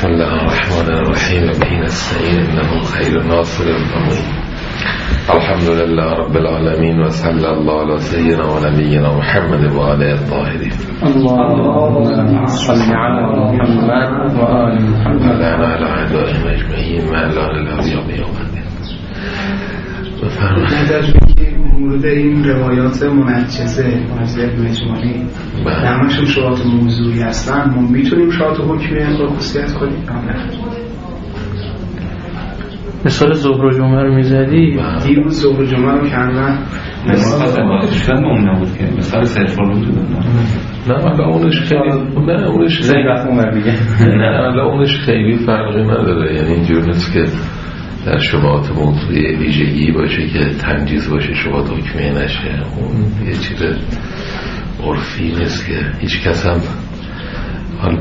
بسم الله الرحمن الرحیم به نستعین انه خیر ناصر المؤمنین الحمد لله رب العالمین و صلی الله علی سیدنا و نبینا محمد و آله الطاهرین اللهم صل علی محمد و آل محمد و علی اعدائهم اجمعین و علی الاولیاء یوم الدین. بفرمایید. مورد این روایات منجزه مجموعی همشون شروعات موضوعی هستن، ما میتونیم شروعات حکمی رو خصوصیت کنیم؟ مثال ظهر و جمعه رو میزدی؟ دیروز ظهر و جمعه رو کردن مثال اون نبود که مثال سرفال بود. نه حالا اونش خیلی فرقی نداره، یعنی اینجور نیست که در شبهات موضوعی ویژگی باشه که تنجیز باشه شبهات حکمی نشه. اون یه چیز عرفی نیست که هیچ کس هم حال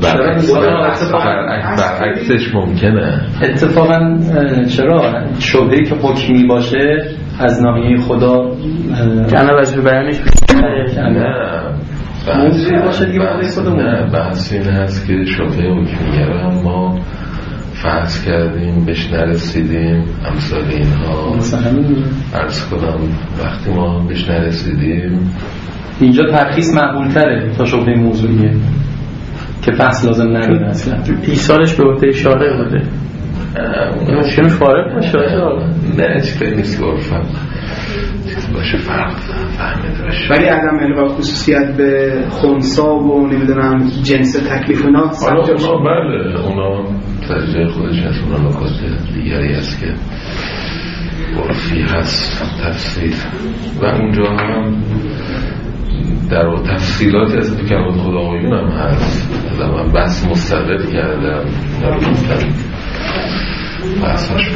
برعکسش ممکنه. اتفاقا چرا شبهه‌ای که حکمی باشه از ناحیه خدا کنه وجه بیانش نه موضوعی باشه دیگه موضوعی خودمون. نه بحث این هست که شبهه حکمیه رو هم ما فرض کردیم بهش نرسیدیم، امثال اینها عرض کنم وقتی ما بهش نرسیدیم اینجا ترخیص معقول تره تا شبهه موضوعیه که بحث لازم نداره. اصلا ایثارش به عهده شارع بوده، ممکنه فارق باشه. نه چیزی نیست که عرفم چیز باشه فرق فهمیده باشه، ولی عدم القا خصوصیت به خنثا و نمیدونم جنس تکلیف اونا بله اونا ترجیح خودش هست، اونا نکات دیگری هست که عرفی هست تفصیل و اونجا هم در تفصیلات از تو کلمات خداویون هم هست. من بحث مستقل کردم در گفتم بحثاش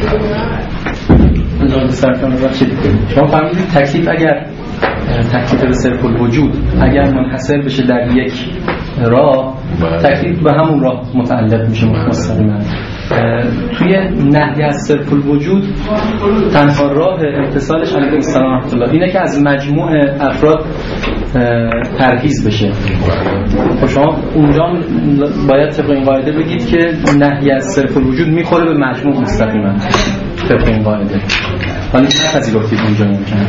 شما فهمیدید تکلیف اگر تکلیف به صرف الوجود اگر منحصر بشه در یک راه، تکلیف به همون راه متعلق میشه مستقیما. توی نهی از صرف الوجود تنها راه امتصالش علیه السلام رحمت الله اینه که از مجموع افراد ترهیز بشه. خب شما اونجا باید طبق این قاعده بگید که نهی از صرف الوجود میخوره به مجموع مستقیما طبق این قاعده، ولی نپذیرفتید اونجا ممکنه.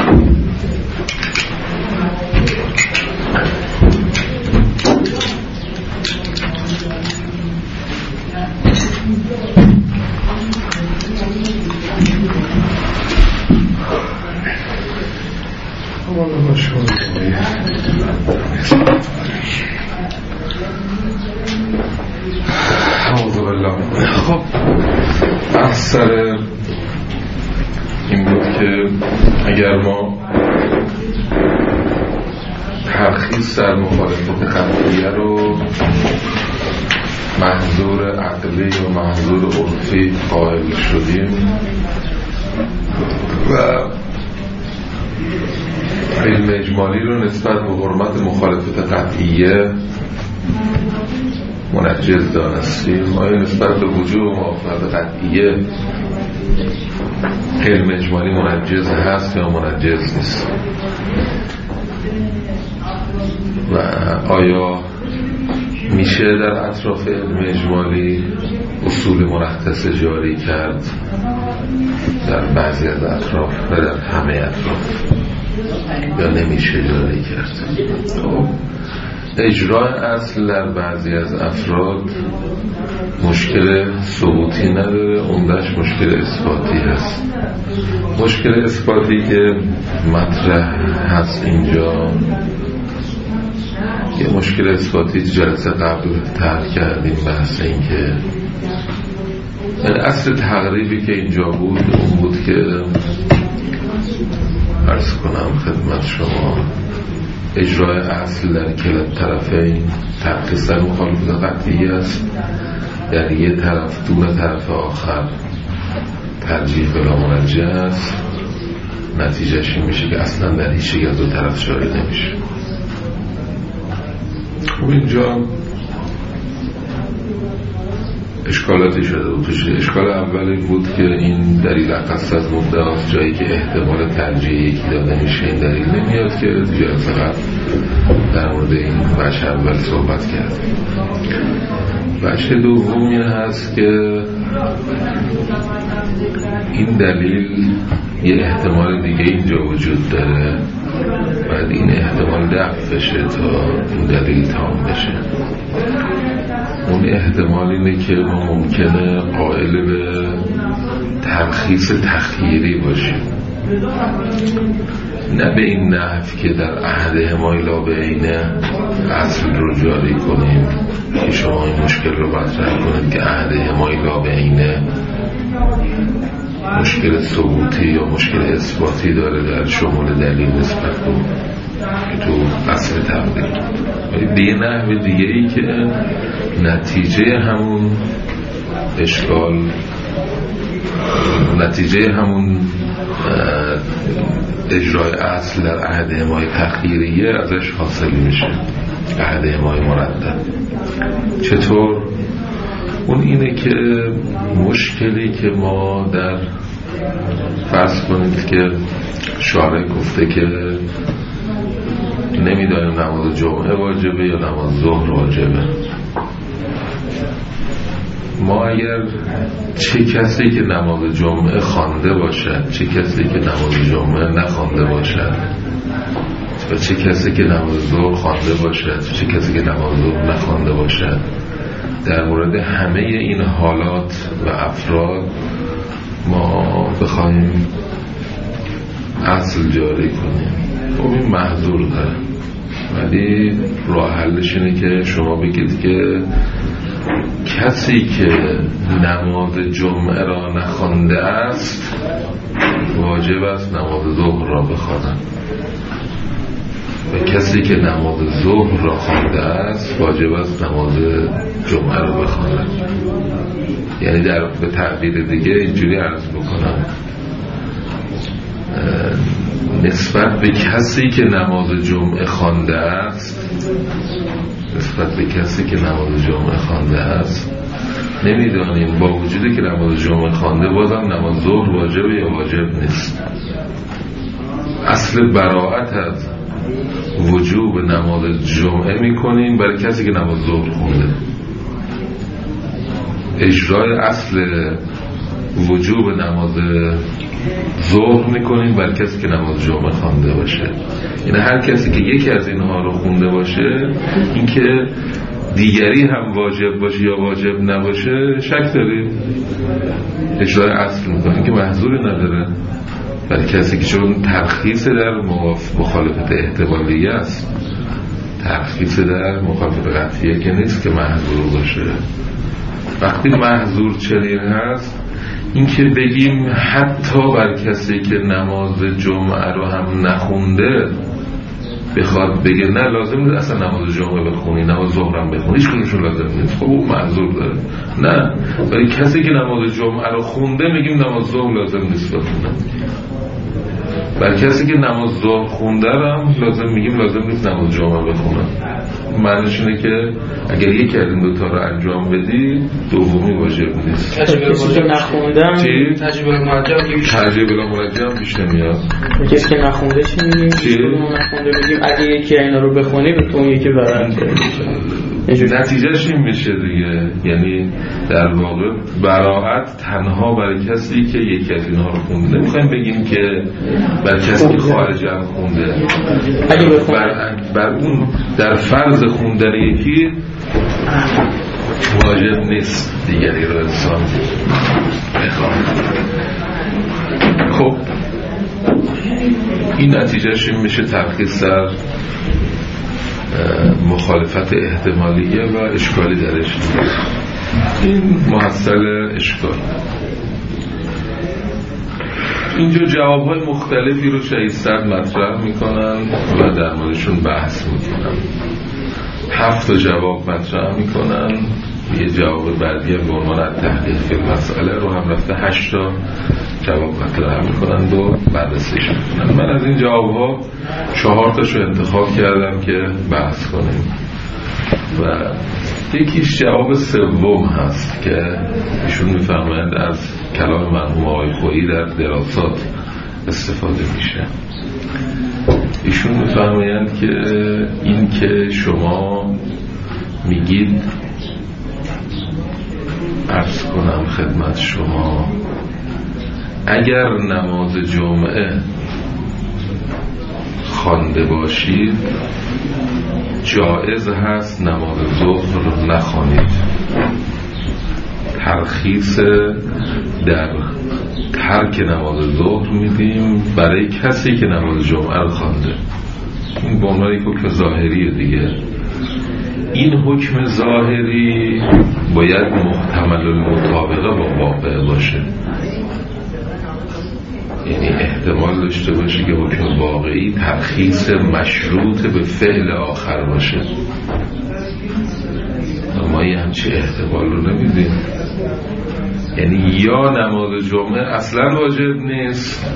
خب اثر این بود که اگر ما ترخیص در مخالفت قطعیه رو محظور عقلی و محظور عرفی قائل شدیم و علم اجمالی رو نسبت به حرمت مخالفت قطعیه منجز دانستیم، آیا نسبت به وجوب موافقت قطعیه علم اجمالی منجز هست یا منجز نیست و آیا میشه در اطراف علم اجمالی اصول مرخص جاری کرد در بعضی از اطراف و در همه اطراف یا نمیشه جاری کرد. اجرای اصل در بعضی از افراد مشکل ثبوتی نداره، عمده‌اش مشکل اثباتی هست. مشکل اثباتی که مطرح هست اینجا یه مشکل اثباتی جلسه قبل طرح کردیم، بحث این که اصل تقریبی که اینجا بود اون بود که عرض کنم خدمت شما اجرای اصل در کلا طرفین ترخیص در مخالفت قطعی است، در یه طرف دون طرف آخر ترجیح بلا مرجح است، نتیجهش این میشه که اصلا در هیچ یک از دو طرف جاری نمیشه. خب اینجا اشکالاتی شده بود. اشکال اولی بود که این دلیل اقصد از مدعاست، جایی که احتمال ترجیح یکی داده میشه این دلیل نمیاد که جلسه قبل در مورد این بخش اول صحبت کردیم. بخش دومی هست که این دلیل یه احتمال دیگه اینجا وجود داره، باید این احتمال دفع بشه تا این دلیل تمام بشه. اون احتمال اینه که ما ممکنه قائل به ترخیص تخییری باشیم، نه به این نحو که در عهد حمایل لا بینه اصل رو جاری کنیم که شما این مشکل رو مطرح کنید که عهد حمایل لا بینه مشکل ثبوتی یا مشکل اثباتی داره در شمول دلیل نسبت که تو اصل تقدیر، به یه نحو دیگه ای که نتیجه همون اشکال، نتیجه همون اجرای اصل در عهد حمایل تخییریه ازش حاصل میشه، عهد حمایل مردد. چطور؟ اون اینه که مشکلی که ما در فرض کنید که شارع گفته که نمیدانیم نماز جمعه واجبه یا نماز ظهر واجبه، ما اگر چه کسی که نماز جمعه خوانده باشد، چه کسی که نماز جمعه نخوانده باشد و چه کسی که نماز ظهر خوانده باشد، چه کسی که نماز ظهر نخوانده باشد، در مورد همه این حالات و افراد ما بخوایم اصل جاری کنیم، خب این محظور داره، ولی راه حلش اینه که شما بگید که کسی که نماز جمعه را نخوانده است واجب است نماز ظهر را بخواند و کسی که نماز ظهر را خوانده است واجب است نماز جمعه را بخواند. یعنی به تعبیر دیگه اینجوری عرض بکنم، نسبت به کسی که نماز جمعه خوانده است، نسبت به کسی که نماز جمعه خوانده است نمیدانیم با وجودی که نماز جمعه خوانده بازم نماز ظهر واجبه یا واجب نیست. اصل براءت از وجوب نماز جمعه میکنیم برای کسی که نماز ظهر خونده، اجرای اصل وجوب نماز ظهر میکنیم برای کسی که نماز جمعه خوانده باشه. یعنی هر کسی که یکی از اینها رو خونده باشه، اینکه دیگری هم واجب باشه یا واجب نباشه شک داریم، اجرای اصل میکنیم که محظوری نداره برای کسی که چون ترخیص در مخالفت احتمالیه است، ترخیص در مخالفت قطعیه که نیست که محظور باشه. وقتی محظور چنین هست، این که بگیم حتی بر کسی که نماز جمعه رو هم نخونده بخواد بگه نه لازم نیست اصلا نماز جمعه بخونی، نماز ظهر هم بخونی، هیچ کدومشون لازم نیست، خب اون معذور داره. نه، برای کسی که نماز جمعه رو خونده میگیم نماز ظهر لازم نیست بخونه، برای کسی که نماز ظهر خونده هم لازم میگیم لازم نیست نماز جمعه بخونه. معنیش اینه که اگر یکی از این دوتا رو انجام بدی دومی واجب نیست. کسی که نخوندم تجربه مرجع بیش نمیاد. کسی که نخونده چی میگیم؟ نخونده میگیم اگه یکی اینا رو بخونی به تو اون یکی برنده نتیجهش این میشه دیگه. یعنی در واقع براءت تنها برای کسی که یکی از اینها رو خونده. نمیخوایم بگیم که بر کسی که خارج هم خونده، بر اون در فرض خوندن یکی واجب نیست دیگری رو انسان بخواه. خب این نتیجهش این میشه ترخیص در مخالفت احتمالیه و اشکالی درش نیست. این محصل اشکال. اینجا جوابهای مختلفی رو شایستر مطرح میکنن و در موردشون بحث میکنن. 7 جواب مطرح میکنن، یه جواب بعدی به عنوان تحقیق مسئله رو هم رفته 8 جواب مطرح میکنن و بررسیش میکنن. من از این جوابها 4 تاشو انتخاب کردم که بحث کنیم و یکیش جواب سوم هست که ایشون میفرمایند از کلام مرحوم آقای خویی در دراسات استفاده میشه. ایشون میفرمایند که این که شما میگید، عرض کنم خدمت شما، اگر نماز جمعه خوانده باشید جایز هست نماز ظهر نخوانید. ترخیص در ترک نماز ظهر میدیم برای کسی که نماز جمعه رو خوانده. این به عنوان یک حکم ظاهریه دیگه. این حکم ظاهری باید محتمل المطابقه با واقع باشه، یعنی احتمال داشته باشه که حکم واقعی ترخیص مشروط به فعل آخر باشه. ما یه همچه احتمال رو نمیدیم. یعنی یا نماز جمعه اصلا واجب نیست،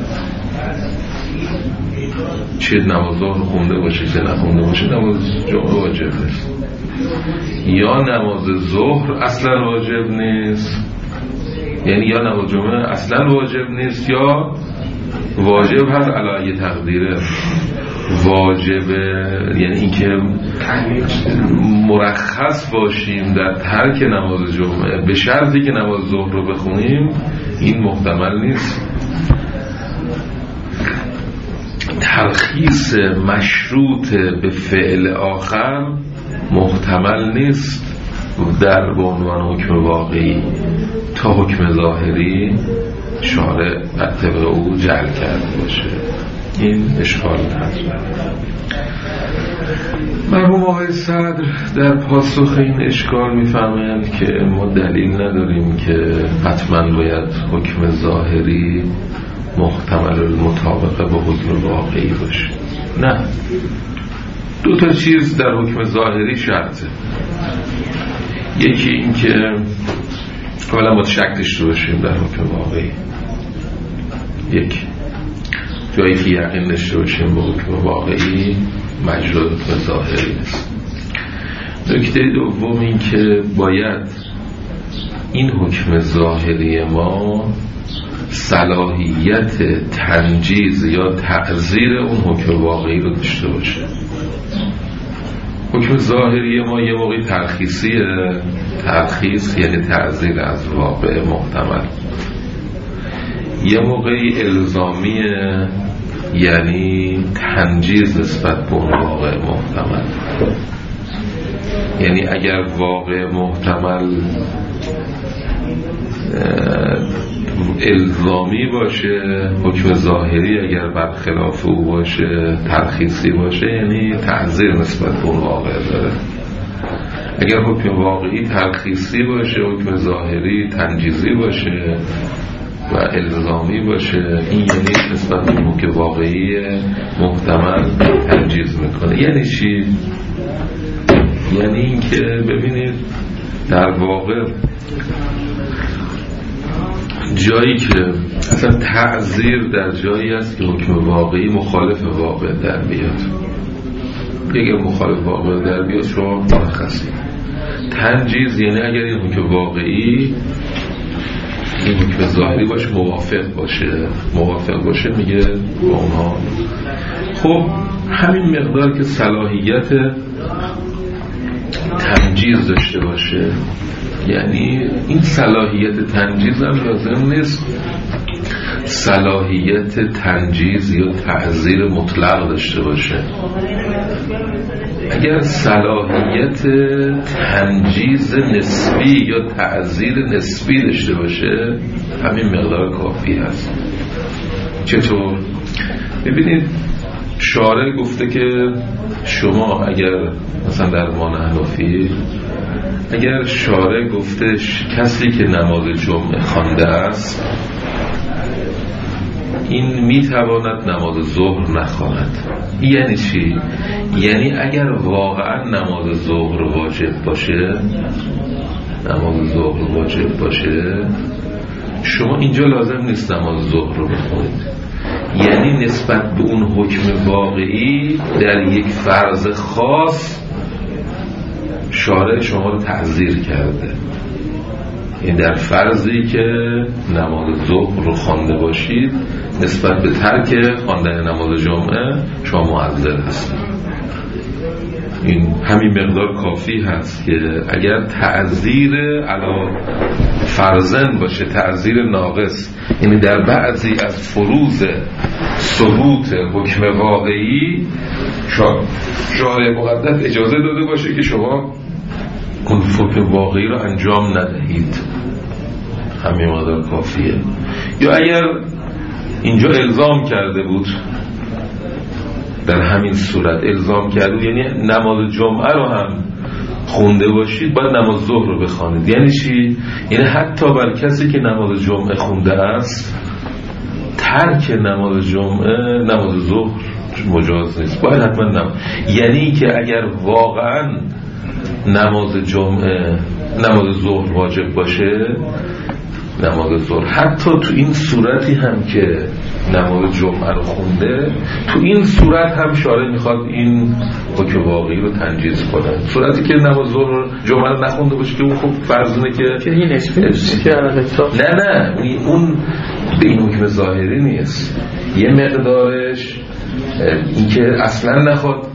چه نماز ظهر خونده باشه چه نخونده باشه نماز جمعه واجب نیست، یا نماز ظهر اصلا واجب نیست، یعنی یا نماز جمعه اصلا واجب نیست یا واجب هست علی تقدیره واجبه، یعنی اینکه مرخص باشیم در ترک نماز جمعه به شرطی که نماز ظهر رو بخونیم، این محتمل نیست. ترخیص مشروط به فعل آخر محتمل نیست در به عنوان حکم واقعی تا حکم ظاهری شارع طبق او جعل کرده باشه. این اشکال هست. مرحوم آقای صدر در پاسخ این اشکال میفرمایند که ما دلیل نداریم که حتما باید حکم ظاهری محتمل المطابقه با حکم واقعی باشه. نه، دو تا چیز در حکم ظاهری شرطه. یکی این که اولا ما شک داشته باشیم در حکم واقعی، یک جایی که یقین داشته باشیم با حکم واقعی مجرد حکم ظاهری است. نکته دوم این که باید این حکم ظاهری ما صلاحیت تنجیز یا تعزیر اون حکم واقعی رو داشته باشه. حکم ظاهری ما یه موقعی ترخیصیه، ترخیص یعنی تعزیر از واقع محتمل، یه موقعی الزامیه یعنی تنجیز نسبت به اون واقع محتمل. یعنی اگر واقع محتمل الزامی باشه، حکم ظاهری اگر برخلاف او باشه ترخیصی باشه، یعنی تعزیر نسبت به اون واقع داره. اگر حکم واقعی ترخیصی باشه، حکم ظاهری تنجیزی باشه و الزامی باشه، این یعنی نسبت به حکم واقعی محتمل تنجیز میکنه. یعنی چی؟ یعنی این که ببینید در واقع جایی که اصلا تعزیر در جایی است که حکم واقعی مخالف واقع در بیاد. اگر مخالف واقع در بیاد شما مرخصی. تنجیز یعنی اگر این حکم واقعی این حکم ظاهری باشه موافق باشه میگه با اونها خب همین مقدار که صلاحیت تنجیز داشته باشه، یعنی این صلاحیت تنجیز هم لازم نیست صلاحیت تنجیز یا تعزیر مطلق داشته باشه. اگر صلاحیت تنجیز نسبی یا تعزیر نسبی داشته باشه همین مقدار کافی هست. چطور؟ ببینید شارع گفته که شما اگر مثلا در ما حنفی اگر شارع گفته کسی که نماز جمعه خوانده است این میتواند نماز ظهر نخواند. یعنی چی؟ یعنی اگر واقعا نماز ظهر واجب باشه شما اینجا لازم نیست نماز ظهر رو بخونید. یعنی نسبت به اون حکم واقعی در یک فرض خاص شارع شما رو تعزیر کرده. این در فرضی که نماز ظهر رو خوانده باشید نسبت به ترک خواندن نماز جمعه شما معذر هستید. این همین مقدار کافی هست که اگر تعذیر علا فرضن باشه، تعذیر ناقص، یعنی در بعضی از فروض ثبوت حکم واقعی شارع مقدس اجازه داده باشه که شما اون حکم واقعی رو انجام ندهید، همین مقدار کافیه. یا اگر اینجا الزام کرده بود، در همین صورت الزام کرده، یعنی نماز جمعه رو هم خونده باشید باید نماز ظهر رو بخوانید. یعنی چی؟ یعنی حتی بر کسی که نماز جمعه خونده است ترک نماز جمعه نماز ظهر مجاز نیست، باید حتما یعنی که اگر واقعا نماز جمعه نماز ظهر واجب باشه، نماز ظهر حتی تو این صورتی هم که نماز جمعه رو خونده، تو این صورت هم شارع میخواد این حکم واقعی رو تنجیز کنه. صورتی که نماز ظهر جمعه رو نخونده باشه که اون خب فرضونه که این نسبی نه اون به این حکم ظاهری نیست، یه مقدارش این که اصلا نخواد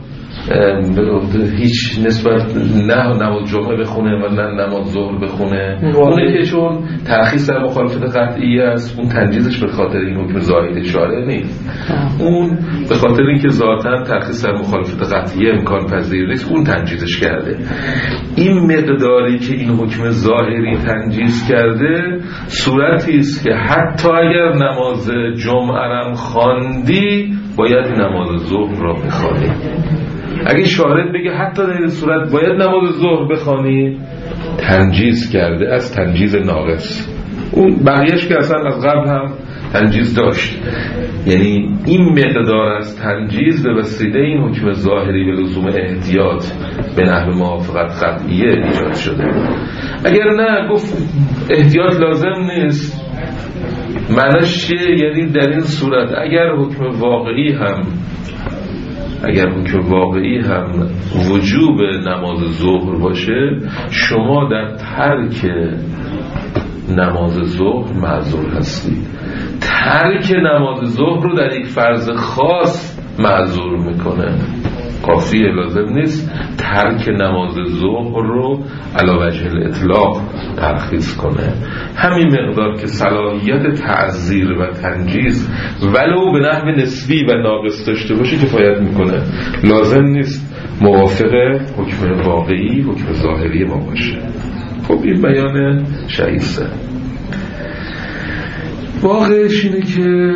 هیچ نسبت نه نماز جمعه بخونه و نه نماز ظهر بخونه، اونه که چون ترخیص در مخالفت قطعی است اون تنجیزش به خاطر این حکم ظاهری شارع نیست، اون به خاطر اینکه ذاتاً ترخیص در مخالفت قطعی امکان پذیر نیست اون تنجیزش کرده. این مقداری که این حکم ظاهری تنجیز کرده صورتی است که حتی اگر نماز جمعه را خواندی باید نماز ظهر را بخوانی. اگه شارع بگه حتی در این صورت باید نماز ظهر بخوانی، تنجیز کرده از تنجیز ناقص. اون بقیهش که اصلا از قبل هم تنجیز داشت، یعنی این مقدار از تنجیز به وسیله این حکم ظاهری به لزوم احتیاط به نحو موافقت قطعیه ایجاد شده. اگر نه گفت احتیاط لازم نیست، معناش چیه؟ یعنی در این صورت اگر حکم واقعی هم وجوب نماز ظهر باشه، شما در ترک نماز ظهر معذور هستید. ترک نماز ظهر رو در یک فرض خاص معذور میکنه، کافیه، لازم نیست ترک نماز ظهر رو علی وجه الاطلاق ترخیص کنه. همین مقدار که صلاحیت تعذیر و تنجیز ولو به نحو نسبی و ناقص داشته باشه کفایت میکنه، لازم نیست موافق حکم واقعی حکم ظاهری ما باشه. خب این بیان شایسته. واقعش اینه که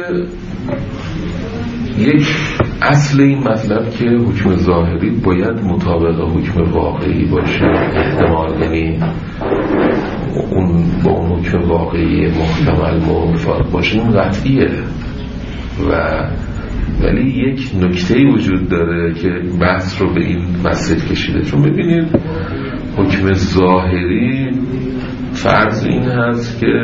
یک اصل این مطلب که حکم ظاهری باید مطابق حکم واقعی باشه، احتمال یعنی اون با اون حکم واقعی محتمل موافق باشه اون قطعیه، ولی یک نکته وجود داره که بحث رو به این مسئله کشیده. چون ببینید حکم ظاهری فرض این هست که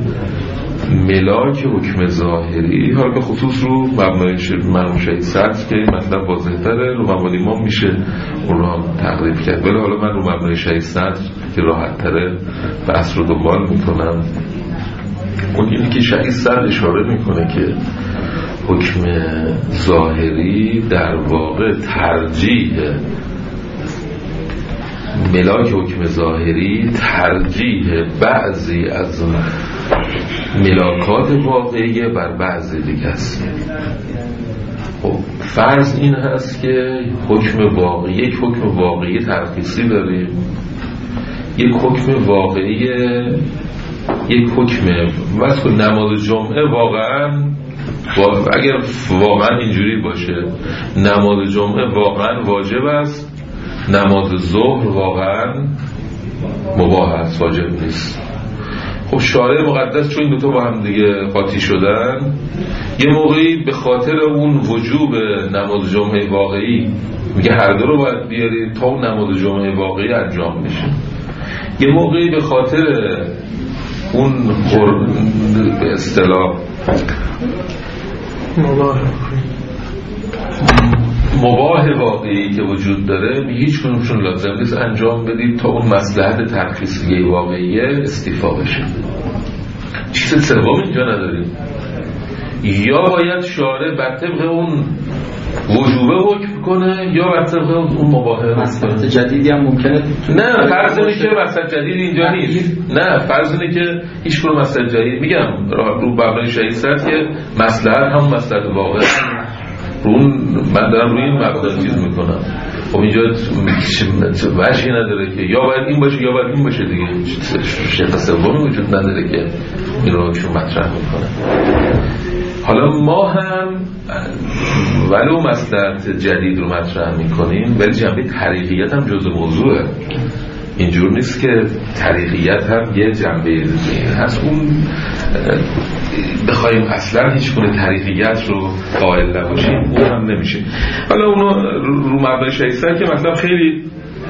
ملاک حکم ظاهری، حالا به خصوص رو مبنای مرحوم شهید صدر که این مطلب واضح‌تره، رو مبانی ما میشه اون رو هم تقریب کرد، ولی حالا من رو مبنای شهید صدر که راحت‌تره بحث رو دنبال میکنم. اون اینی که شهید صدر اشاره میکنه که حکم ظاهری در واقع ترجیح ملاک حکم ظاهری ترجیح بعضی از ملاکات واقعی بر بعضی دیگه است. خب فرض این هست که یک حکم واقعی ترخیصی داریم، یک حکم واقعی، یک حکم واسه نماز جمعه واقعا اگر واقعا اینجوری باشه نماز جمعه واقعا واجب است، نماز ظهر واقعا مباح است، واجب نیست. خب شارع مقدس چون این دوتا با هم دیگه قاطی شدن، یه موقعی به خاطر اون وجوب نماز جمعه واقعی میگه هر دو رو باید بیارید تا اون نماز جمعه واقعی انجام میشه، یه موقعی به خاطر اون به مباح واقعی که وجود داره هیچ کنونشون لازم نیست انجام بدید تا اون مصلحت ترخیصی واقعیه استیفا بشه. چیز سوم اینجا نداریم. یا باید شارع بر طبق اون وجوبه حکم کنه یا بر طبق اون مباحه مصلحت جدیدی هم ممکنه. نه فرض اینه که مصلحت جدید اینجا نیست. نه فرض اینه که هیچ کدوم مصلحت جدید میگم رو مبنای شریعت که مصلحت هم مصلحت واقعی من دارم روی این مبدا چیز میکنم. خب اینجا وجهی نداره که یا باید این باشه یا باید این باشه دیگه. شیخ سومی وجود نداره که این رو شما مطرح میکنه. حالا ما هم ولو مصلحت جدید رو مطرح میکنیم ولی جنبه طریقیت هم جزء موضوعه. اینجور نیست که طریقیت هم یه جنبه هست اون بخوایم اصلا هیچ گونه طریقیت رو قائل نباشیم اون هم نمیشه. حالا اونو رو مبنای شریعت که مثلا خیلی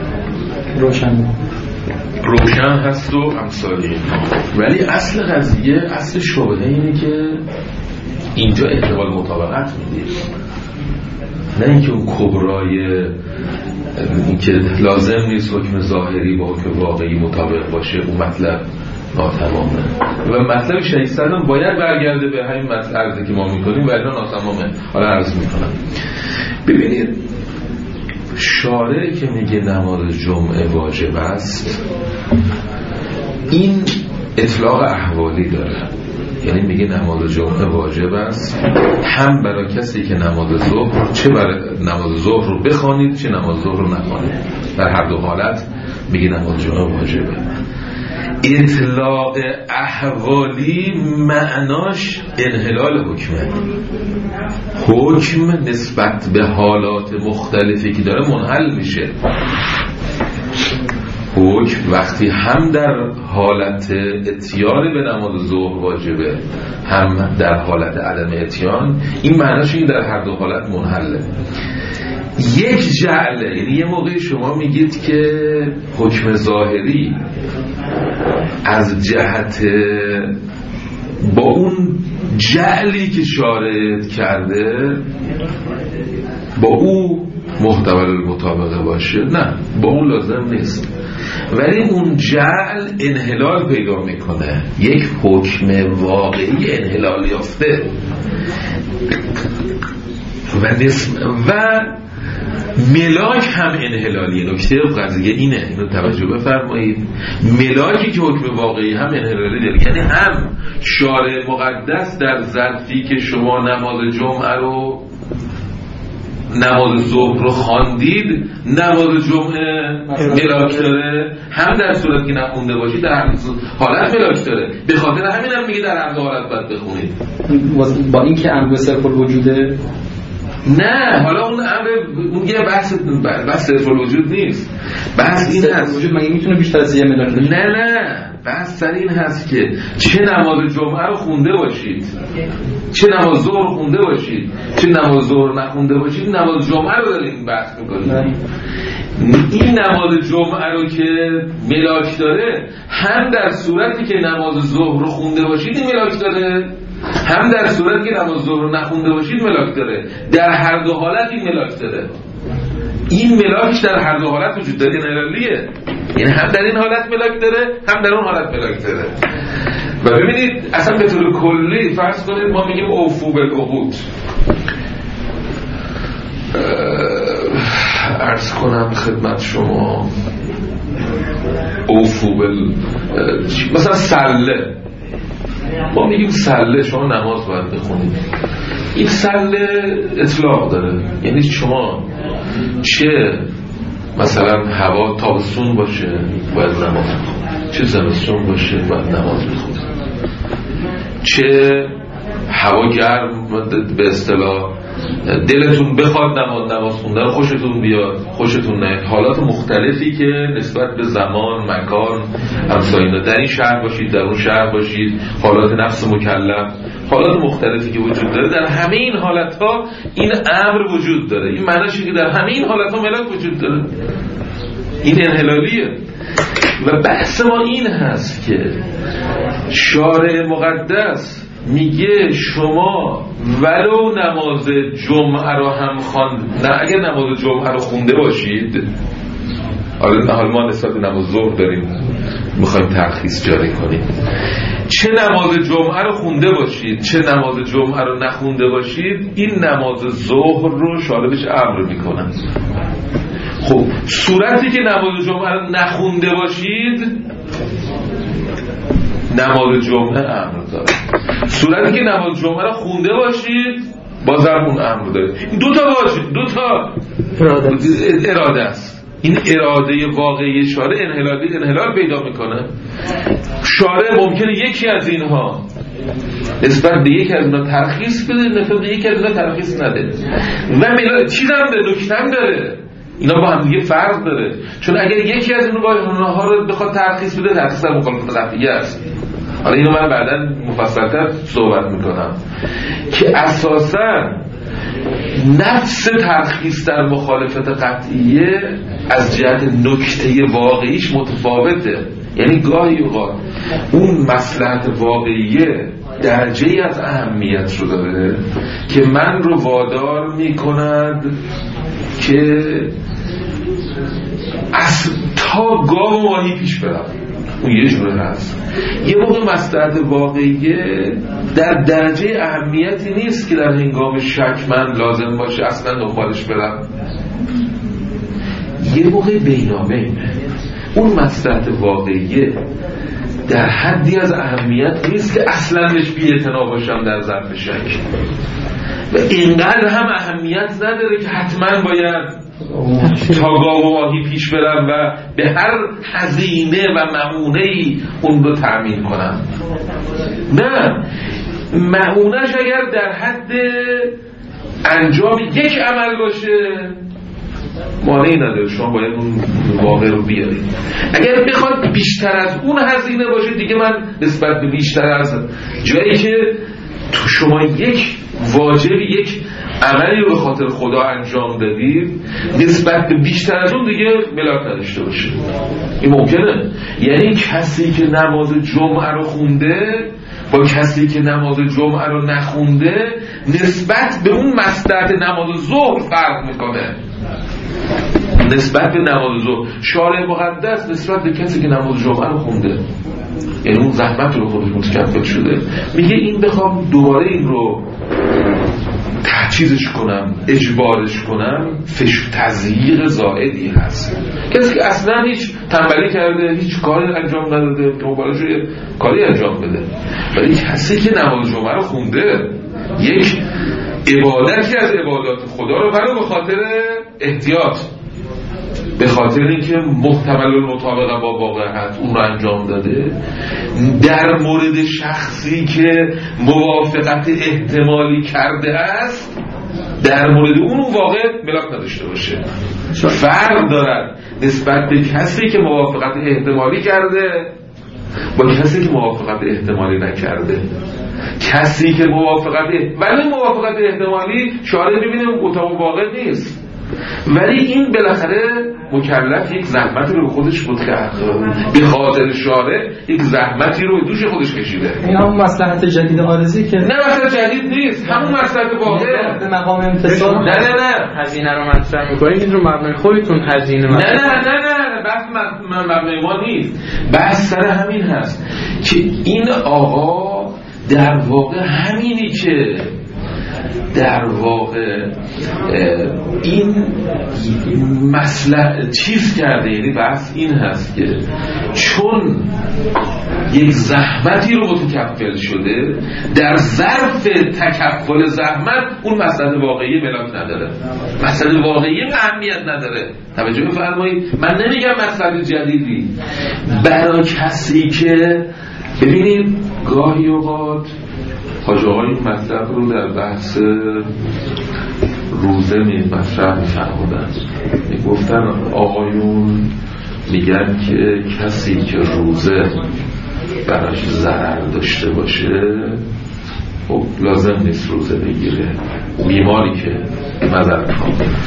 روشن هست و امثالی، ولی اصل قضیه اصل شبهه اینه که اینجا احتمال مطابقت میدیم، نه اینکه اون کبرای اینکه لازم نیست حکم ظاهری با حکم واقعی مطابق باشه اون مطلب ناتمامه و مطلب شریعت هم باید برگرده به همین مطلب که ما میکنیم و الا ناتمامه. حالا عرض میکنم ببینید شارع که میگه نماز جمعه واجب است این اطلاق احوالی داره، یعنی میگه نماز جمعه واجب است هم برای کسی که نماز ظهر چه برای نماز ظهر رو بخوانید چه نماز ظهر رو نخوانید، در هر دو حالت میگه نماز جمعه واجبه. اطلاق احوالی معناش انحلال حکمه، حکم نسبت به حالات مختلفی که داره منحل میشه. حکم وقتی هم در حالت اتیان به نماز ظهر واجبه هم در حالت عدم اتیان، این معناش این در هر دو حالت منحله. یک جعله، یعنی یه موقعی شما میگید که حکم ظاهری از جهت با اون جعلی که شارع کرده با او محتمل المطابقه باشه، نه با اون لازم نیست، ولی اون جعل انحلال پیدا میکنه، یک حکم واقعی انحلال یافته و ملاک هم انحلالیه. نکته قضیه اینه، اینو توجه بفرمایید، ملاکی که حکم واقعی هم انحلالی داره، یعنی هم شارع مقدس در ظرفی که شما نماز جمعه رو نماز ظهر رو خواندید نماز جمعه ملاک داره، هم در صورت که نخونده باشید در هر حالت ملاک داره. به خاطر همین هم میگه در هر دو حالت باید بخونید. با این که امر صرف الوجوده نه، حالا اون امر اون یه بحث صرف الوجود نیست، بحث این هست وجود مگه میتونه بیشتر از یه ملاک باشه؟ نه بحث سر این هست که چه نماز جمعه رو خونده باشید چه نماز ظهر رو خونده باشید چه نماز ظهر نخونده باشید نماز جمعه رو داریم بحث میکنید. این نماز جمعه رو که ملاک داره هم در صورتی که نماز ظهر رو خونده باشید این ملاک داره، هم در صورتی که نماز ظهر رو نخونده باشید ملاک داره. در هر دو حالت این ملاک داره. این ملاک در هر دو حالت وجود داره، انحلالیه، یعنی هم در این حالت ملاک داره هم در اون حالت ملاک داره. و ببینید اصلا به طور کلی فرض کنید ما میگیم اوفو بالعقود، عرض کنم خدمت شما اوفو مثلا سله، ما میگیم سله شما نماز باید بخونید، این سله اطلاق داره، یعنی شما چه مثلا هوا تابستون باشه باید نماز بخونید، چه زمستون باشه باید نماز بخونید، چه هوا گرم به اصطلاح دلتون بخواد نماز خوندن خوشتون بیاد خوشتون نیاد، حالات مختلفی که نسبت به زمان مکان همسایه در این شهر باشید در اون شهر باشید، حالات نفس مکلف، حالات مختلفی که وجود داره، در همه این حالت‌ها این امر وجود داره. این معنیشه که در همه این حالت‌ها ملاک وجود داره، این انحلالیه. و بحث ما این هست که شارع مقدس میگه شما ولو نماز جمعه رو هم نه اگر نماز جمعه رو خونده باشید، حالا ما نسبت به نماز ظهر داریم میخوایم ترخیص جاری کنیم، چه نماز جمعه رو خونده باشید چه نماز جمعه رو نخونده باشید، این نماز ظهر رو شاربش امر میکنن. خب صورتی که نماز جمعه رو نخونده باشید نماز جمعه امر داره، صورتی که نماز جمعه رو خونده باشید بازم اون امر داره. دو تا باشید، دو تا اراده است. این اراده واقعی شارع انحلال پیدا میکنه. شارع ممکنه یکی از اینها نسبت به یکی از اینا ترخیص بده، نسبت به یکی از اینا ترخیص نده و چیزم داره، نکته‌ام داره، اینا با هم دیگه فرق داره. چون اگر یکی از اونها رو بخواد ترخیص بده، ترخیص در مخالفت قطعیه است. حالا اینو من بعداً مفصل‌تر صحبت میکنم که اساساً نفس ترخیص در مخالفت قطعیه از جهت نکته واقعیش متفاوته. یعنی گاهی اوقات اون مصلحت واقعیه درجه‌ای از اهمیت رو داره که من رو وادار میکند که تا گام و ماهی پیش برم. اون یه جوره هست. یه موقع مصلحت واقعیه در درجه اهمیتی نیست که در هنگام شک من لازم باشه اصلا دنبالش برم. یه موقع بینابینه. اون مصلحت واقعیه در حدی از اهمیت نیست که اصلا بهش بی‌اعتنا باشم در ظرف شک و اینقدر هم اهمیت نداره که حتما باید تا گاو و ماهی پیش برم و به هر هزینه و مؤونه‌ای اون رو تأمین کنم. نه، مؤونه‌اش اگر در حد انجام یک عمل باشه مانعی نداره، شما باید اون واقع رو بیارید. اگر بخواد بیشتر از اون هزینه باشه دیگه من نسبت به بیشتر از جایی که تو شما یک واجبی یک عملی رو به خاطر خدا انجام دادید نسبت به بیشتر از اون دیگه ملاک نداشته باشه. این ممکنه. یعنی کسی که نماز جمعه رو خونده با کسی که نماز جمعه رو نخونده نسبت به اون مصلحت نماز ظهر فرق میکنه. نسبت به نماز ظهر شارع مقدس نسبت به کسی که نماز جمعه رو خونده، یعنی اون زحمت رو خودش متکفل شده، میگه این بخوام دوباره این رو تحچیزش کنم اجبارش کنم تضییق زائدی هست. کسی که اصلا هیچ تنبلی کرده هیچ کاری انجام نداده دوباره یه کاری انجام بده، ولی کسی که نماز جمعه رو خونده یک عبادتی از عبادات خدا رو ولو به خاطر احتیاط، به خاطر اینکه محتمل المطابقه با واقعیت اون رو انجام داده، در مورد شخصی که موافقت احتمالی کرده است در مورد اون واقع ملاک نداشته باشه. فرق دارد نسبت به کسی که موافقت احتمالی کرده با کسی که موافقت احتمالی نکرده. کسی که ولی موافقت احتمالی شارع می‌بینه اون واقع نیست، ولی این بالاخره مکلف یک زحمتی رو به خودش به خاطر شارع یک زحمتی رو به دوش خودش کشیده. این همون مصلحت جدید عارضی که نه مصلحت جدید نیست، همون مصلحت واقعه به مقام امتصال. نه هزینه رو مطرح می‌کنید، این رو مبنای خودتون هزینه نه بحث مبنای ما نیست. بحث سر همین هست که این آقا در واقع همینی که در واقع این مسئله چیز کرده، یعنی بحث این هست که چون یک زحمتی رو متکفل شده در ظرف تکفل زحمت اون مسئله واقعی ملاک نداره، مسئله واقعی اهمیت نداره. توجه بفرمایید، من نمیگم مسئله جدیدی برای کسی که ببینید گاهی اوقات حاج آقای این مطلب رو در بحث روزه مطرح می‌فرمودن، میگفتن آقایون میگن که کسی که روزه براش ضرر داشته باشه خب لازم نیست روزه بگیره. بیماری که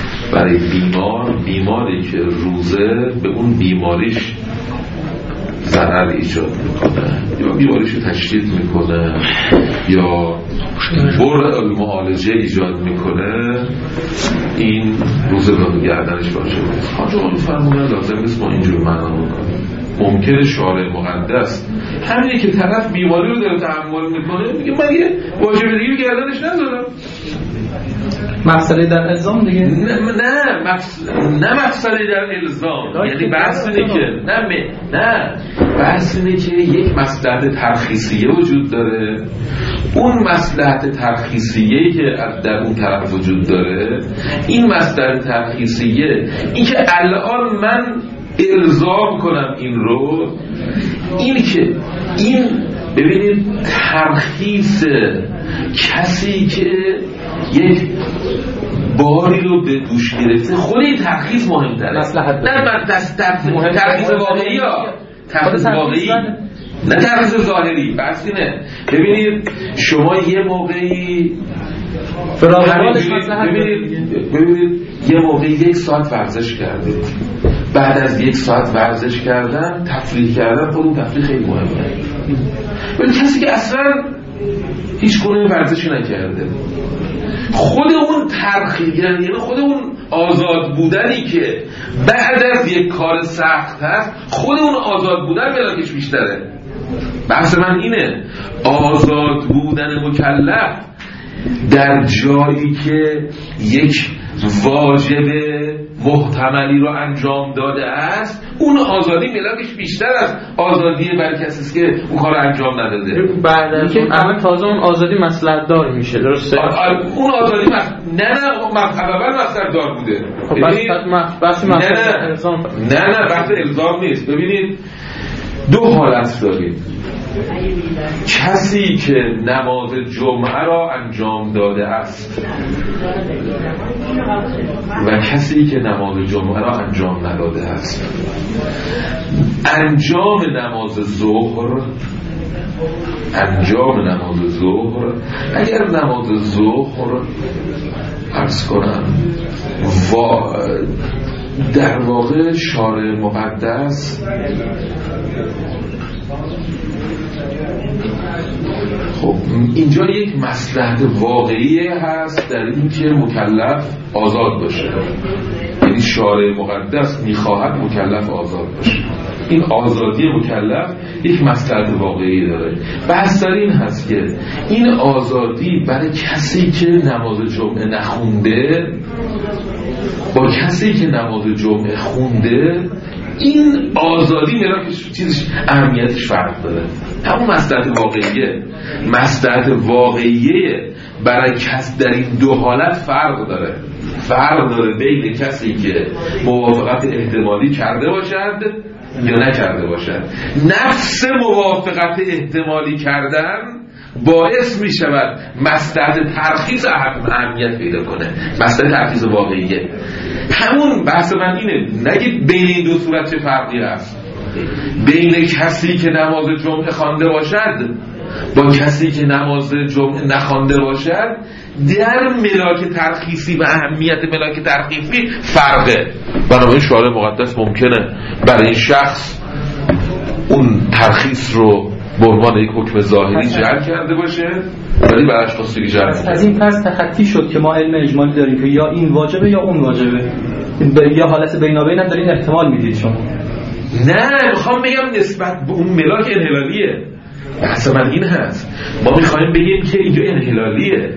برای بیماری که روزه به اون بیماریش ضرر ایجاد میکنه یا بیماریشو تشدید میکنه یا برد معالجه ایجاد میکنه، این روزگار گردنش باشه. حاج آقا فرمودن لازم نیست ما اینجور معنا بکنیم. ممکنه شارع مقدس همینی که طرف بیماری رو داره تحمل میکنه میگه من یه واجب دیگه گردنش نذارم. مسئله در الزام دیگه نه مسئله در الزام، یعنی بحث اینه که نه بحث اینه که یک مصلحت ترخیصیه وجود داره. اون مصلحت ترخیصیه که در اون طرف وجود داره، این مصلحت ترخیصیه این که الان من الزام کنم این رو، این که این ببینید ترخیص کسی که یک باری رو به دوش گرفته، خود این ترخیص مهم‌تره. نه ترخیص واقعی ها، ترخیص واقعی نه ترخیص ظاهری. بس اینه ببینید شما یه موقعی ببینید یه موقعی 1 ساعت ورزش کردید، بعد از 1 ساعت ورزش کردن تفریح کردن، خود اون تفریح خیلی مهمه. ولی کسی که اصلا هیچ گونه ورزشی نکرده، خود اون ترخیص، یعنی خود اون آزاد بودنی که بعد از یک کار سخت هست، خود اون آزاد بودن ملاکش بیشتره. بحث من اینه آزاد بودن مکلف در جایی که یک واجب محتملی رو انجام داده است، اون آزادی ملاکش بیشتر از آزادی برای کسی که اون کار انجام نداده. بعد از اون اما تازه اون آزادی مصلحت دار میشه، درسته؟ اون آزادی نه اول مصلحت دار بوده. بحث الزام نه بحث الزام نیست. ببینید 2 حالت داریم. کسی که نماز جمعه را انجام داده است و کسی که نماز جمعه را انجام نداده است. انجام نماز ظهر، اگر نماز ظهر عرض کنم در واقع شارع مقدس خب اینجا یک مصلحت واقعی هست در این که مکلف آزاد باشه، یعنی شارع مقدس میخواهد مکلف آزاد باشه. این آزادی مکلف یک مصلحت واقعی داره. بحث در این هست که این آزادی برای کسی که نماز جمعه نخونده با کسی که نماز جمعه خونده، این آزادی ملاکش چیزش اهمیتش فرق داره. همون مصلحت واقعیه. مصلحت واقعیه برای کس در این 2 حالت فرق داره بین کسی که موافقت احتمالی کرده باشد یا نکرده باشد. نفس موافقت احتمالی کردن باعث می شود مصلحت ترخیص اهمیت پیدا کنه. مصلحت ترخیص واقعیه. همون بحث من اینه، نگید بین این 2 صورت چه فرقی هست. بین کسی که نماز جمعه خوانده باشد با کسی که نماز جمعه نخوانده باشد در ملاک ترخیصی و اهمیت ملاک ترخیصی فرقه. بنابراین شارع مقدس ممکنه برای این شخص اون ترخیص رو به عنوان یک حکم ظاهری جعل کرده باشه، ولی برای اشخاص دیگه جعل نکنه. از این پس تخطی شد که ما علم اجمالی داریم که یا این واجبه یا اون واجبه، یا حالت بینابین هم دارین احتمال میدید شما. نه میخوام بگم نسبت به اون ملاک انحلالیه. بحث من این هست، ما میخوایم بگیم که اینجا انحلالیه.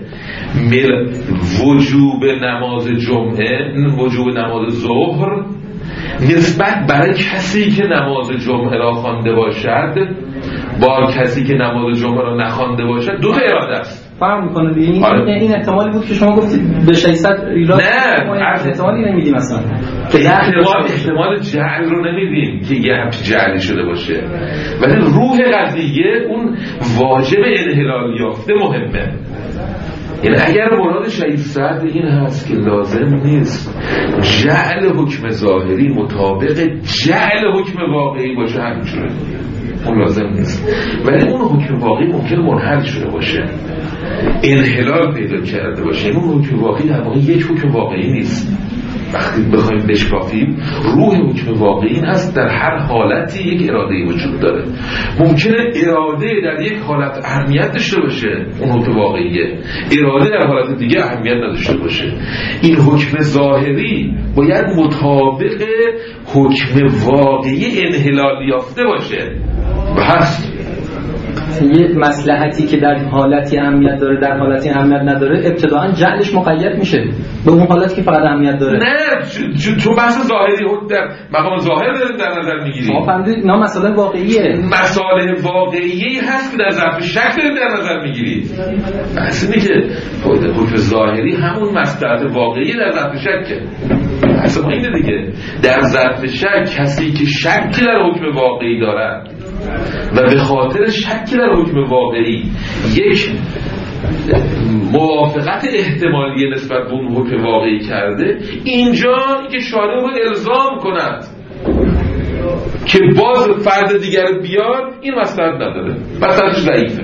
وجوب نماز جمعه، وجوب نماز ظهر نسبت برای کسی که نماز جمعه را خوانده باشد با کسی که نماز جمعه را نخوانده باشد 2 اراده است. فرق میکنه دیگه. این احتمالی بود که شما گفتید به 600 ایراد. نه احتمالی نمیدیم اصلا. احتمال جعل رو نمیدیم که یه همچین جعلی شده باشه، ولی روح قضیه اون واجب انحلال یافته مهمه. یعنی اگر مراد شهید سعد این هست که لازم نیست جعل حکم ظاهری مطابق جعل حکم واقعی باشه، همینجوره، اون لازم نیست. ولی اون حکم واقعی ممکن منحل شده باشه، انحلال پیدا کرده باشه. اون حکم واقعی در واقع یک حکم واقعی نیست. وقتی بخوایم بشکافیم روح حکم واقعی این هست در هر حالتی یک اراده وجود داره. ممکنه اراده در یک حالت اهمیت داشته باشه، اون حکم واقعیه، اراده در حالت دیگه اهمیت نداشته باشه. این حکم ظاهری باید مطابق حکم واقعی انحلال یافته باشه و هست. یه مصلحتی که در حالتی اهمیت داره در حالتی اهمیت نداره ابتداعا جعلش مقید میشه به اون حالتی که فقط اهمیت داره. نه چون بحث ظاهری در مقام ظاهر داریم در نظر میگیریم. نه مسئله واقعیه، مسئله واقعی هست که در ظرف شک داریم در نظر میگیریم. بحث اینه که حکم ظاهری همون مصلحت واقعی در ظرف شکه. بحث ما اینه دیگه، در ظرف شک کسی که شک در حکم واقعی دارد و به خاطر شک در حکم واقعی یک موافقت احتمالی نسبت به اون حکم واقعی کرده، اینجا که شارع رو الزام کند که باز فرد دیگر بیار، این مصلحت نداره، مصلحتش ضعیفه،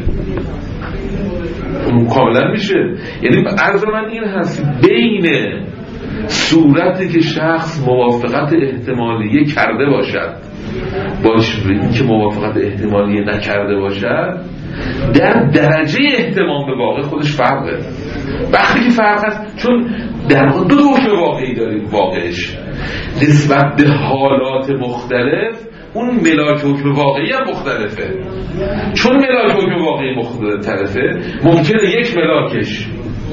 اون کاملا میشه. یعنی عرض من این هست بین صورتی که شخص موافقت احتمالیه کرده باشد باش این که موافقت احتمالیه نکرده باشد، در درجه احتمام به واقع خودش فرقه. وقتی که فرق هست، چون در دو حکم واقعی داریم، واقعش نسبت به حالات مختلف اون ملاک حکم واقعی هم مختلفه. چون ملاک حکم واقعی مختلفه، ممکنه یک ملاکش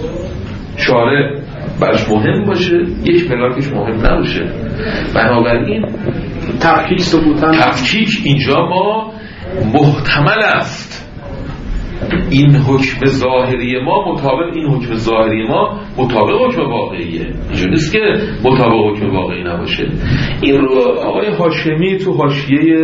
شارع برش مهم باشه، یک ملاکش مهم نباشه. بنابراین تفکیک اینجا ما محتمل است. این حکم ظاهری ما مطابق این حکم ظاهری ما مطابق حکم واقعیه، اینجوری نیست که مطابق حکم واقعی نباشه. این رو آقای هاشمی تو حاشیه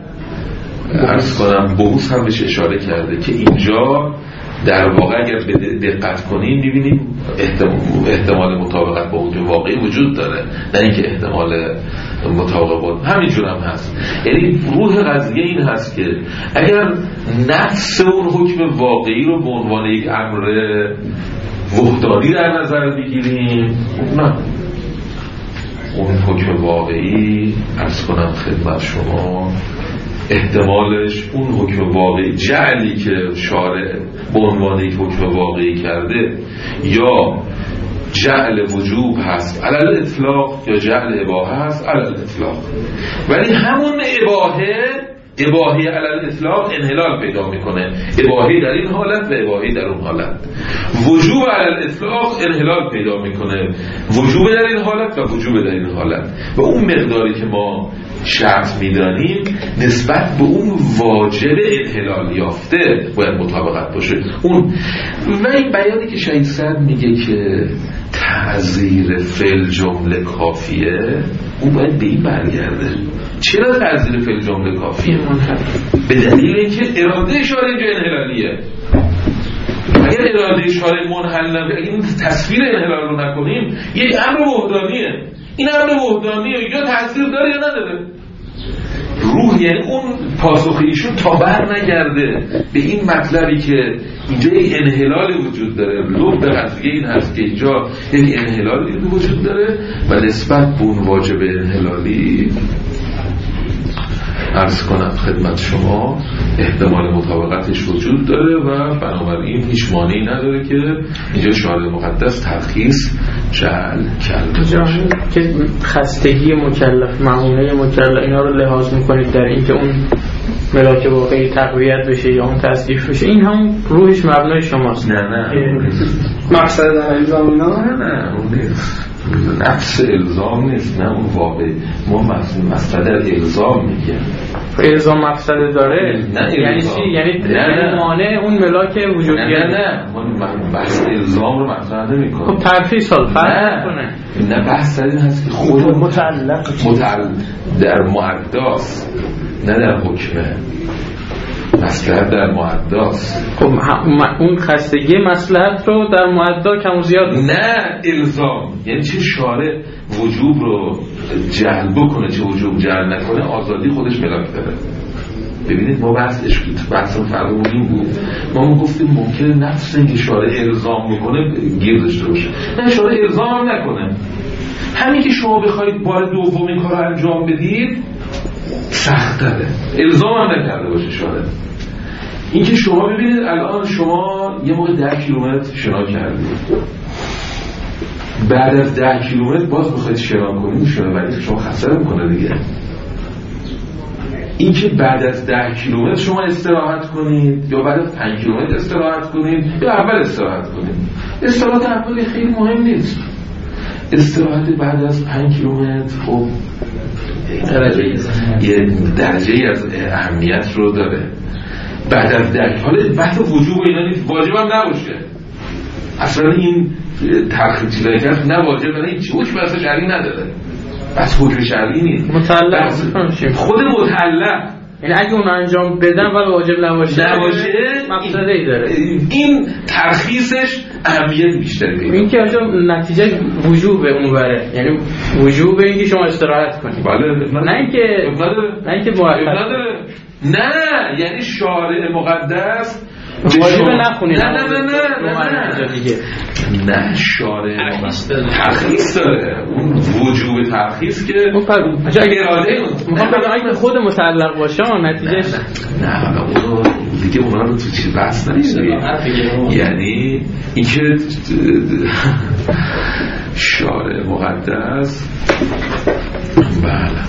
عرض کنم بحوث هم بهش اشاره کرده که اینجا در واقع اگر دقت کنیم می‌بینیم احتمال مطابقت با حکم واقعی وجود داره، نه اینکه احتمال مطابقت با همینجور هم هست. یعنی روح قضیه این هست که اگر نفس اون حکم واقعی رو به عنوان یک امر وحدانی در نظر بگیریم، نه، اون حکم واقعی عرض کنم خدمت شما احتمالش اون حکم واقعی جعلی که شارع به عنوان یک حکم واقعی کرده یا جعل وجوب هست علل اطلاق یا جعل اباحه هست علل اطلاق، ولی همون اباحه علل اطلاق انحلال پیدا میکنه، اباحه در این حالت و اباحه در اون حالت. وجوب علل اطلاق انحلال پیدا میکنه، وجوب در این حالت و وجوب در این حالت. و اون مقداری که ما شرط میدانیم نسبت به اون واجب انحلال یافته باید مطابقت باشه. اون و این بیانی که شهید صدر میگه که تعذیر فعل جمله کافیه، اون باید به این برگرده. چرا تعذیر فعل جمله کافیه؟ به دلیل اینکه اراده شارع اینجا انحلالیه. اگر اراده شارع منحل نباشه، اگر این تصویر انحلال رو نکنیم، یک امر وحدانیه. این امر وحدانیه یا تعذیر داره یا نداره. روح یعنی اون پاسخ ایشون تا بر نگرده به این مطلبی که اینجا یک انحلال وجود داره. لب قضیه این هست که اینجا یک انحلالی وجود داره و نسبت به اون واجب انحلالی عرض کنم خدمت شما احتمال مطابقتش وجود داره و بنابراین هیچ مانعی نداره که اینجا شارع مقدس ترخیص جعل کرده باشه. که خستگی مکلف، معونه مکلف، اینا رو لحاظ میکنید در اینکه اون ملاک واقعی تقویت بشه یا اون تضعیف بشه، این هم روحش مبنای شماست. نه مقصد در الزام اینا نه اون نیست، نفس الزام نیست، نه اون واقعی. ما مقصد الزام میگیم. الزام مقصد داره؟ نه یعنی چی؟ یعنی مانع اون ملاک وجودیه؟ نه من بحث الزام رو مطرح نمی‌کنم. خب ترخیص حال فرق کنه. نه بحث این هست که خود متعلق در معداست، نه در حکمه. مصلحت در معداست. خب اون خستگی مصلحت رو در معدا کم و زیاد نه الزام. یعنی چه شارع وجوب رو جعل بکنه چه وجوب جعل نکنه، آزادی خودش ملاک داره. ببینید ما بحث فرقمون این بود، ما گفتیم ممکنه نفس اینکه شارع الزام میکنه گیر داشته باشه، نه شارع الزام هم نکنه، همین که شما بخواید بار دوم این کار رو انجام بدید سخت‌تره، الزام هم نکرده باشه شاید. این که شما ببینید الان شما یه موقع 10 کیلومتر شنا کردید، بعد از 10 کیلومتر باز بخواید شنا کنید شناوری شما خسته میکنه دیگه. این که بعد از 10 کیلومتر شما استراحت کنید یا بعد از 5 کیلومتر استراحت کنید یا اول استراحت کنید، استراحت اولی خیلی مهم نیست. استراحت بعد از 5 کیلومتر خب یه درجه از اهمیت رو داره. بعد از 10 حالا بحث وجوب و اینا نیست، واجب هم نباشه اصلا. این تخصیصی که نه واجب نه هیچ حکم اصلا شرعی نداره، بس حکم شرعی نیست، متعلق خود متعلق. یعنی اگه اون انجام بدن ولی واجب نباشه مقصدی داره. این ترخیصش اهمیت بیشتری میده. این که نتیجه وجوب اونوره، یعنی وجوب اینکه شما استراحت کنید. بله. نه اینکه نه یعنی شارع مقدس واجب نخونید. نه شارع ترخیص داره. اون وجوب ترخیص که اگه خود متعلق باشه نتیجهش نه اونو دیگه اونا رو تو چی بحث نمی‌کنیم. یعنی اینکه شارع مقدس بله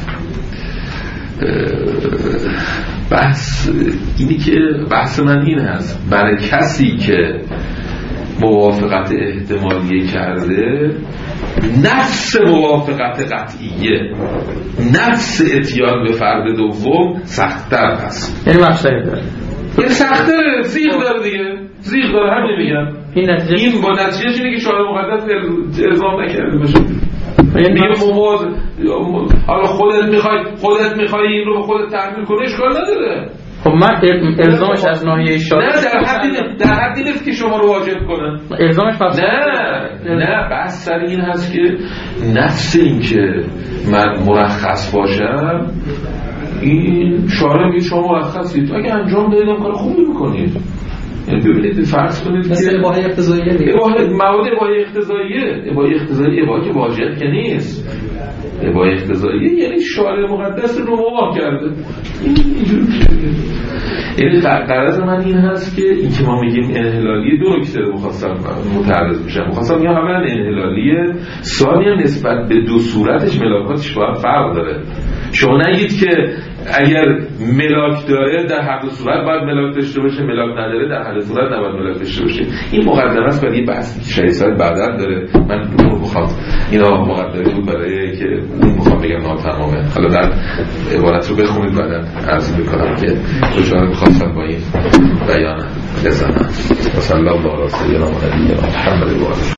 بحث اینی که بحث من این هست برای کسی که موافقت احتمالیه کرده نفس موافقت قطعیه، نفس اتیان به فرد دوم سخت‌تر هست. یعنی مقصدی داره، یعنی سخت‌تره، زیغ داره دیگه، زیغ داره. همین میگم این با نتیجهش اینه که شارع مقدس الزام نکرده باشه. یعنی مواظب حالا خودت میخوای این رو به خودت تحمیل کنی اشکال نداره. خب من الزامش از ناحیه شارع نه در حدی نیست که شما رو واجب کنن. الزامش نه بحث سر این هست که نفس این که من مرخص باشم، این شارع میگه شما مرخصید، اگه انجام بدید کار خوبی میکنید. یعنی ببینید فرض کنید مثل اباحه اقتضاییه دیگه، مواد اباحه اقتضاییه اباحه که واجب که نیست، اباحه اقتضاییه یعنی شارع مقدس رو مباح کرده. اینجوری یعنی غرض من این هست که این که ما میگیم انحلالیه دو نکته رو می‌خواستم متعرض بشم. می‌خواستم بگم اولا انحلالیه، ثانیاً نسبت به دو صورتش ملاکاتش با هم فرق داره. شما نگید که اگر ملاک داره در هر دو صورت باید ملاک داشته باشه، ملاک نداره در هر دو صورت نباید ملاک داشته باشه. این مقدمه است برای یه بحثی که شریعت بعداً داره. من رو بخوام اینا مقدمه بود برای که اون بخوام بگم ناتمامه. حالا در عبارت رو بخونید بعداً عرض می‌کنم که کجا می‌خواستم با این بیان بزنم. صلی الله علیه و سیدنا محمد محمد